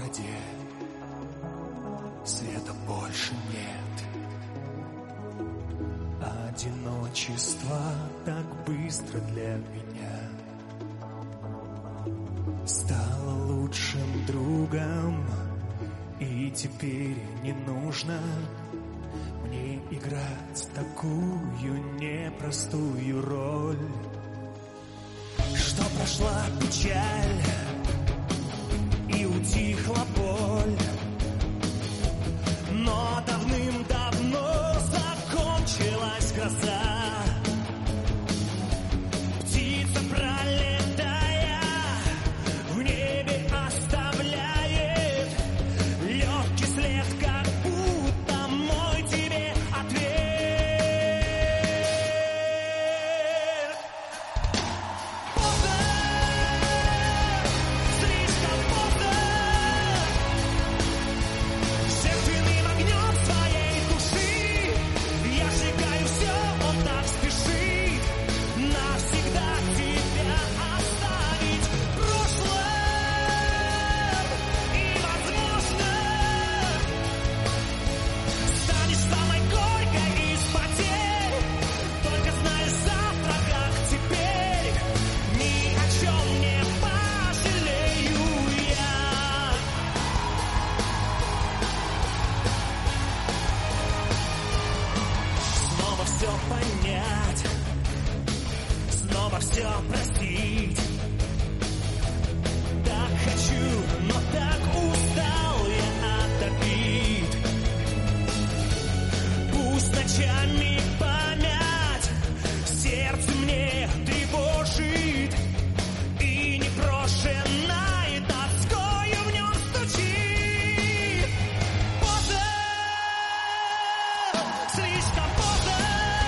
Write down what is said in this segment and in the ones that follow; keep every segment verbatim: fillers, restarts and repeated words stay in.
городе света больше нет. Одиночество так быстро для меня стало лучшим другом, и теперь не нужно мне играть такую непростую роль, что прошла печаль и утихла боль, но давным-давно закончилась гроза. Птица, пролетая в небе, оставляет легкий след, как будто мой тебе ответ. Поздно, слишком поздно, жертвенным огнем своей души я сжигаю все, он так спешит навсегда тебя оставить в прошлом. И, возможно, станешь самой горькой из потерь. Только знаешь завтра, как теперь, ни о чем не пожалею я. Снова все понять, снова все простить. Так хочу, но так устал я от обид. Пусть ночами память сердце мне тревожит, и непрошенной тоскою в нем стучит. Поздно, слишком поздно,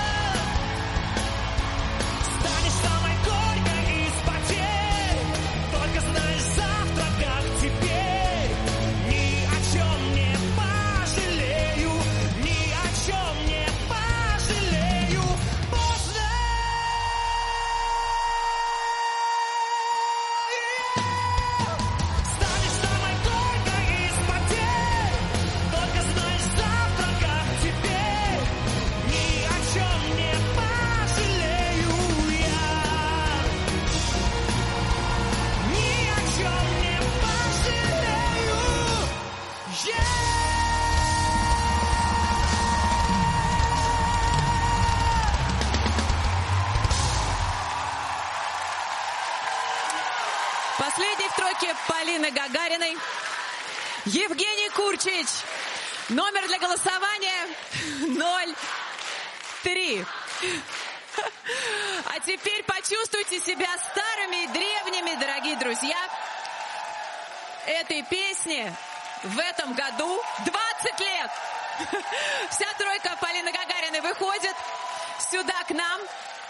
станешь самой горькой из потерь. Только знаешь завтра, как теперь, ни о чем не пожалею, ни о чем не пожалею. Поздно. Станешь самой горькой из потерь. Только знаешь завтра, как теперь, ни о чем не пожалею я. Ни о чем не пожалею я. Последний в тройке Полины Гагариной. Евгений Курчич. Номер для голосования ноль три. А теперь почувствуйте себя старыми и древними, дорогие друзья. Этой песне в этом году двадцать лет. Вся тройка Полины Гагариной выходит сюда к нам.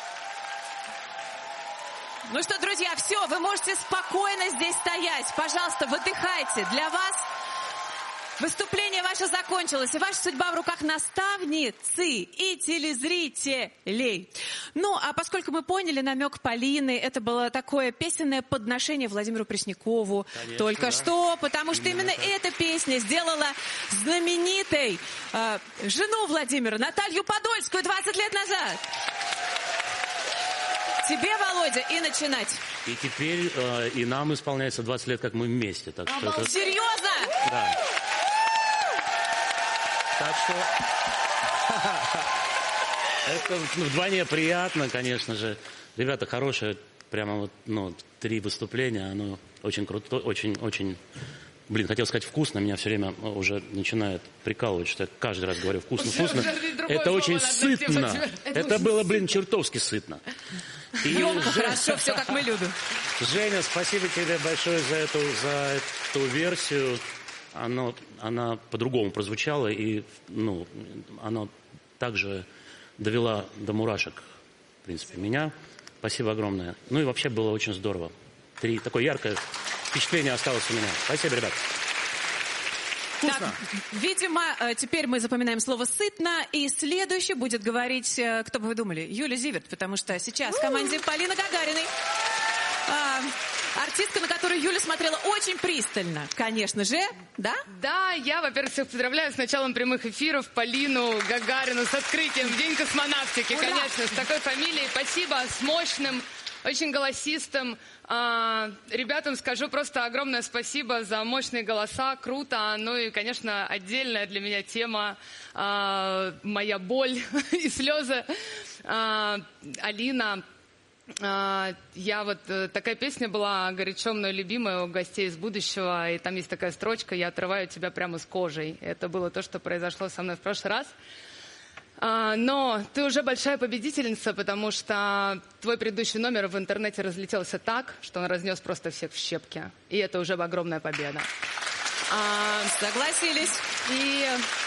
Ну что, друзья, все, вы можете спокойно здесь стоять. Пожалуйста, выдыхайте. Для вас выступление ваше закончилось, и ваша судьба в руках наставницы и телезрителей. Ну, а поскольку мы поняли намек Полины, это было такое песенное подношение Владимиру Преснякову. Конечно, только да. что, потому что именно, именно эта песня сделала знаменитой э, жену Владимира, Наталью Подольскую, двадцать лет назад. Тебе, Володя, и начинать. И теперь э, и нам исполняется двадцать лет, как мы вместе. Так что это... Серьезно? Да. Так что это вдвойне приятно, конечно же. Ребята хорошие, прямо вот, ну, три выступления, оно очень круто, очень, очень, блин, хотел сказать вкусно, меня все время уже начинает прикалывать, что я каждый раз говорю вкусно-вкусно. Это очень сытно. Это было, блин, чертовски сытно. И Жень... Хорошо, все как мы любим. Женя, спасибо тебе большое за эту, за эту версию. Оно, она по-другому прозвучала, и ну, она также довела до мурашек, в принципе, меня. Спасибо огромное. Ну и вообще было очень здорово. Три, такое яркое впечатление осталось у меня. Спасибо, ребят. Так, видимо, теперь мы запоминаем слово «сытно», и следующий будет говорить, кто бы вы думали, Юля Зиверт, потому что сейчас в команде Полины Гагариной артистка, на которую Юля смотрела очень пристально, конечно же, да? Да, я, во-первых, всех поздравляю с началом прямых эфиров, Полину Гагарину с открытием в День космонавтики, Ура! конечно, с такой фамилией. Спасибо, с мощным, очень голосистым. А, ребятам скажу просто огромное спасибо за мощные голоса, круто. Ну и, конечно, отдельная для меня тема, а, моя боль и слезы. А, Алина... Uh, я вот, uh, такая песня была горячо мной любимая у гостей из будущего, и там есть такая строчка: «Я отрываю тебя прямо с кожей». Это было то, что произошло со мной в прошлый раз. Uh, но ты уже большая победительница, потому что твой предыдущий номер в интернете разлетелся так, что он разнес просто всех в щепки. И это уже огромная победа. Uh, Согласились. И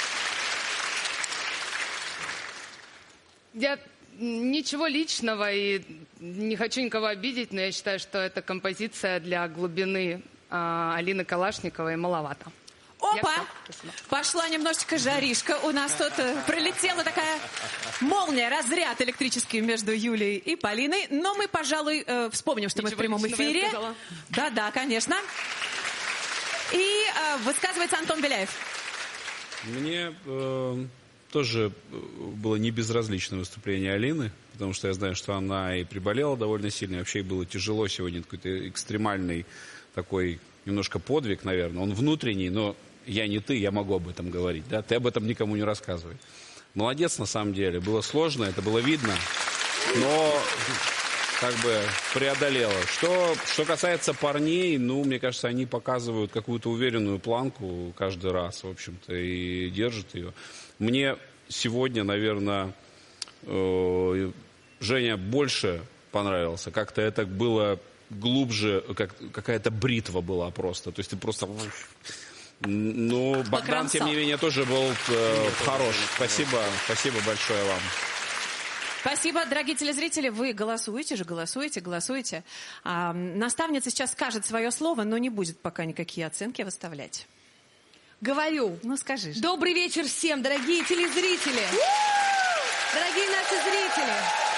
я... Ничего личного, и не хочу никого обидеть, но я считаю, что эта композиция для глубины а, Алины Калашниковой маловато. Опа! Пошла немножечко жаришка. У нас тут э, пролетела такая молния, разряд электрический между Юлей и Полиной. Но мы, пожалуй, э, вспомним, что Ничего мы в прямом эфире. Да-да, конечно. И э, высказывается Антон Беляев. Мне... Э... Тоже было не безразличное выступление Алины, потому что я знаю, что она и приболела довольно сильно, и вообще ей было тяжело сегодня, какой-то экстремальный такой немножко подвиг, наверное. Он внутренний, но я не ты, я могу об этом говорить, да? Ты об этом никому не рассказывай. Молодец на самом деле, было сложно, это было видно, но как бы преодолела. Что, что касается парней, ну, мне кажется, они показывают какую-то уверенную планку каждый раз, в общем-то, и держат ее. Мне сегодня, наверное, э, Женя больше понравился. Как-то это было глубже, как, какая-то бритва была просто. То есть ты просто... Ну, Богдан, Покромсал. тем не менее, тоже был э, хорош. Спасибо, спасибо большое вам. Спасибо, дорогие телезрители. Вы голосуете же, голосуете, голосуете. А, наставница сейчас скажет свое слово, но не будет пока никакие оценки выставлять. Говорю. Ну, скажи. Добрый вечер всем, дорогие телезрители. Дорогие наши зрители.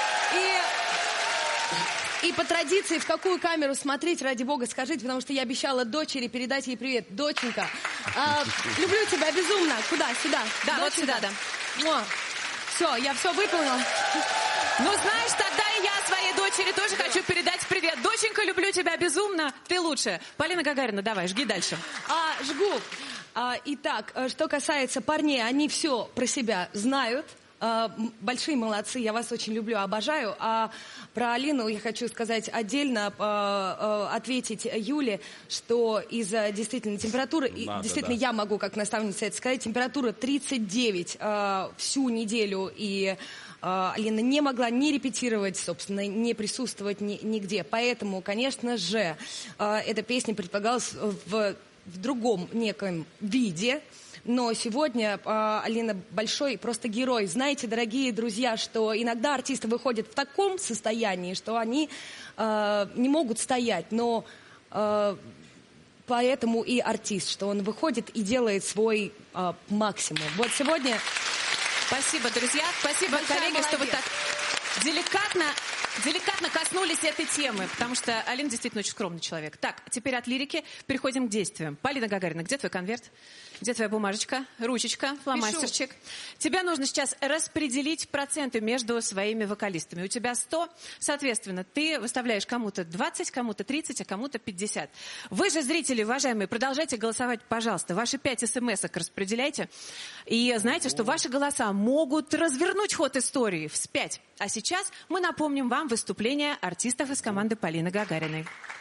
И, и по традиции, в какую камеру смотреть, ради бога, скажите, потому что я обещала дочери передать ей привет. Доченька, а, люблю тебя безумно. Куда? Сюда? Да, вот сюда, да. О, все, я все выполнила. Ну, знаешь, тогда и я своей дочери тоже хочу передать привет. Доченька, люблю тебя безумно, ты лучшая. Полина Гагарина, давай, жги дальше. А, жгу. А, итак, что касается парней, они все про себя знают. А, большие молодцы, я вас очень люблю, обожаю. А про Алину я хочу сказать отдельно, а, а, ответить Юле, что из-за действительно температуры, Надо, действительно да. я могу как наставница это сказать, температура тридцать девять а, всю неделю, и а, Алина не могла ни репетировать, собственно, не присутствовать ни, нигде. Поэтому, конечно же, а, эта песня предполагалась в... в другом неком виде, но сегодня э, Алина большой просто герой. Знаете, дорогие друзья, что иногда артисты выходят в таком состоянии, что они э, не могут стоять, но э, поэтому и артист, что он выходит и делает свой э, максимум. Вот сегодня... Спасибо, друзья, спасибо, Большая коллеги, молодец. что вы так деликатно... Деликатно коснулись этой темы, потому что Алина действительно очень скромный человек. Так, теперь от лирики переходим к действиям. Полина Гагарина, где твой конверт? Где твоя бумажечка, ручечка, фломастерчик? Пишу. Тебе нужно сейчас распределить проценты между своими вокалистами. У тебя сто, соответственно, ты выставляешь кому-то двадцать, кому-то тридцать, а кому-то пятьдесят. Вы же, зрители, уважаемые, продолжайте голосовать, пожалуйста. Ваши пять смс-ок распределяйте. И знаете, что ваши голоса могут развернуть ход истории вспять. А сейчас мы напомним вам выступление артистов из команды Полины Гагариной.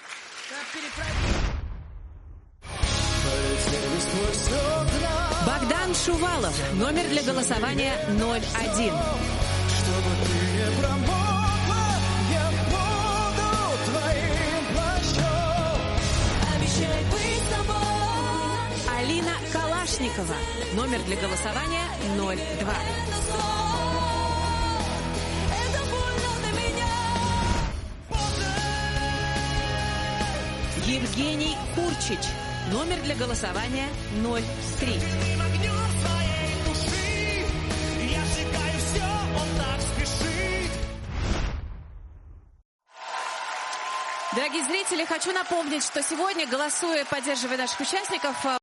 Богдан Шувалов. Номер для голосования ноль один. Алина Калашникова. Номер для голосования ноль два. Евгений Курчич. Номер для голосования ноль три. Дорогие зрители, хочу напомнить, что сегодня, голосуя, поддерживая наших участников,